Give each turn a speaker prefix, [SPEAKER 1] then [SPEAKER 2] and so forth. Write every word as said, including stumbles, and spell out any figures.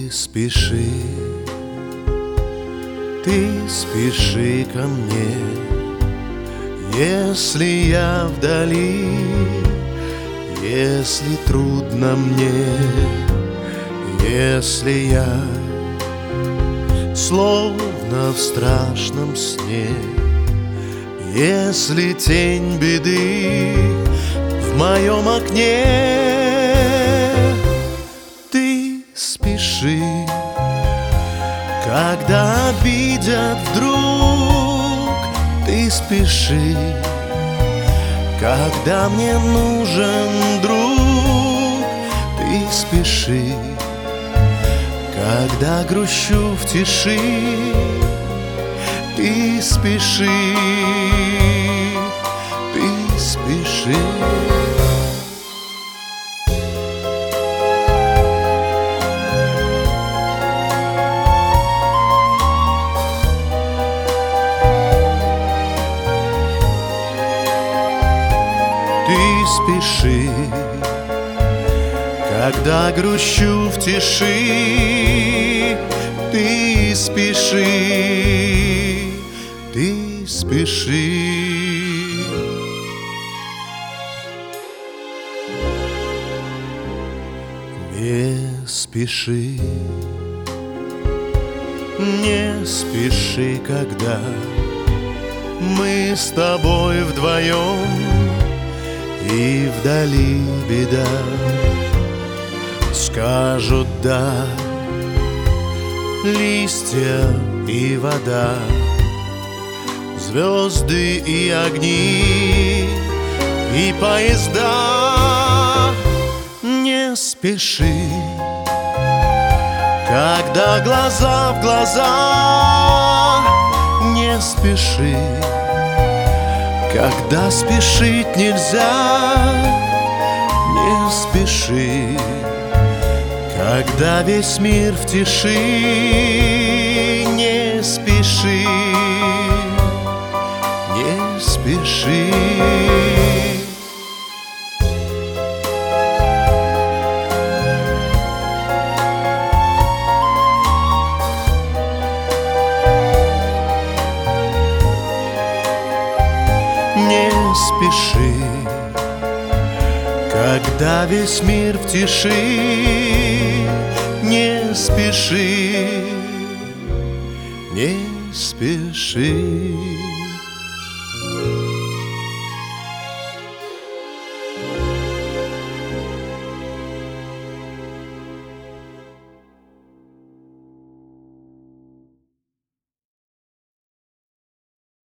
[SPEAKER 1] Ты спеши, ты спеши ко мне, если я вдали, если трудно мне, если я словно в страшном сне, если тень беды в моем окне. Ты спеши, когда обидят вдруг. Ты спеши, когда мне нужен друг. Ты спеши, когда грущу в тиши. Ты спеши, ты спеши. Ты спеши, когда грущу в тиши. Ты спеши, ты спеши. Не спеши, не спеши, когда мы с тобой вдвоем, и вдали беда. Скажут да листья и вода, звезды и огни, и поезда. Не спеши, когда глаза в глаза. Не спеши, когда спешить нельзя. Не спеши, когда весь мир в тиши. Не спеши, не спеши. Не спеши, когда весь мир в тиши. Не спеши, не спеши.